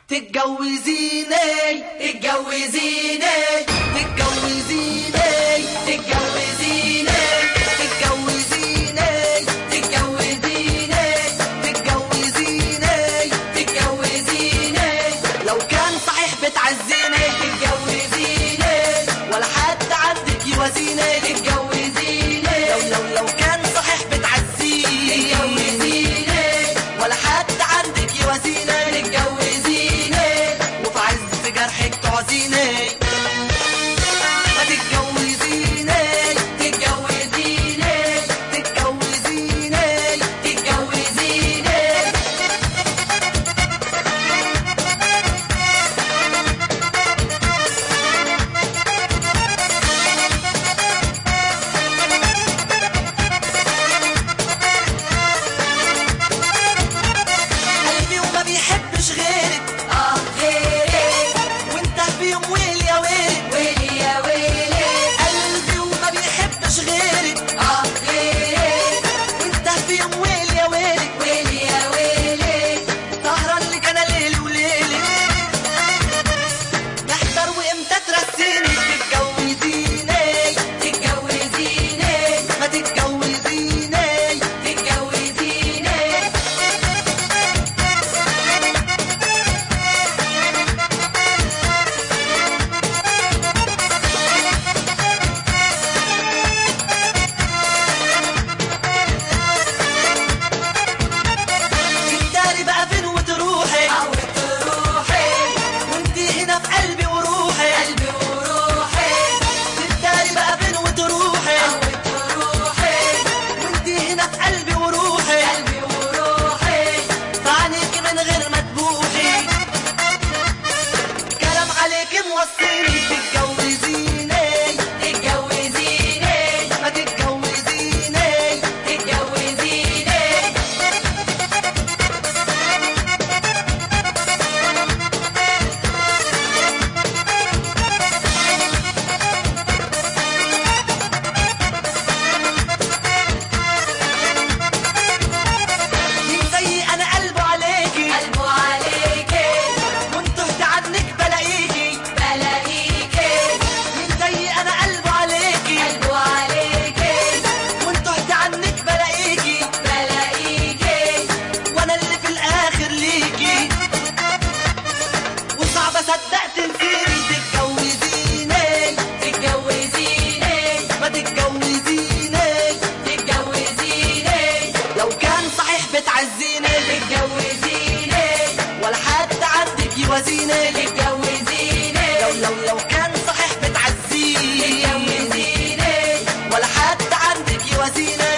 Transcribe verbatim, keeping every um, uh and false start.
تتجوزيني تتجوزيني تتجوزيني تتجوزيني تتجوزيني تتجوزيني تتجوزيني تتجوزيني لو كان صحيح بتعزيني تتجوزيني ولا حد عندك يوازيني تتجوزيني لو لو لو كان صحيح بتعزيني تتجوزيني ولا حد عندك يوازيني تتجوزيني تتجوزيني لو لو لو كان صحيح بتعزيني تتجوزيني ولا حد عندك يوازيني